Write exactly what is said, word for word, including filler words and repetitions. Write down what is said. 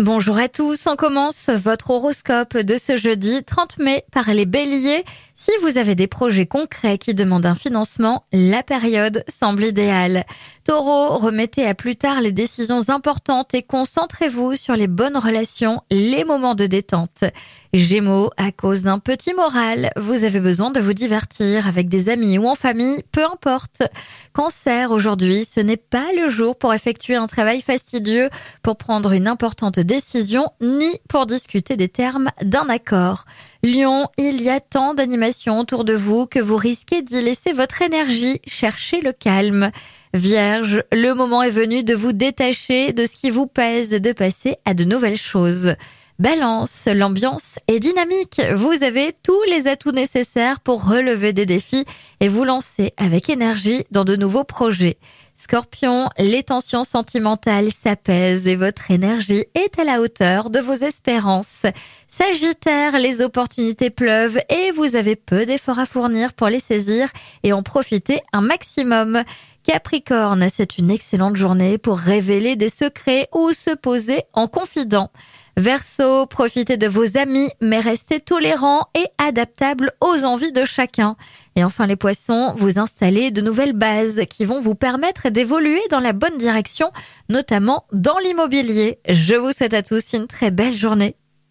Bonjour à tous, on commence votre horoscope de ce jeudi trente mai par les béliers. Si vous avez des projets concrets qui demandent un financement, la période semble idéale. Taureau, remettez à plus tard les décisions importantes et concentrez-vous sur les bonnes relations, les moments de détente. Gémeaux, à cause d'un petit moral, vous avez besoin de vous divertir avec des amis ou en famille, peu importe. Cancer, aujourd'hui, ce n'est pas le jour pour effectuer un travail fastidieux, pour prendre une importante décision, ni pour discuter des termes d'un accord. Lion, il y a tant d'animations autour de vous que vous risquez d'y laisser votre énergie. Cherchez le calme. Vierge, le moment est venu de vous détacher de ce qui vous pèse et de passer à de nouvelles choses. Balance, l'ambiance est dynamique. Vous avez tous les atouts nécessaires pour relever des défis et vous lancer avec énergie dans de nouveaux projets. Scorpion, les tensions sentimentales s'apaisent et votre énergie est à la hauteur de vos espérances. Sagittaire, les opportunités pleuvent et vous avez peu d'efforts à fournir pour les saisir et en profiter un maximum. Capricorne, c'est une excellente journée pour révéler des secrets ou se poser en confident. Verseau, profitez de vos amis, mais restez tolérants et adaptables aux envies de chacun. Et enfin les poissons, vous installez de nouvelles bases qui vont vous permettre d'évoluer dans la bonne direction, notamment dans l'immobilier. Je vous souhaite à tous une très belle journée.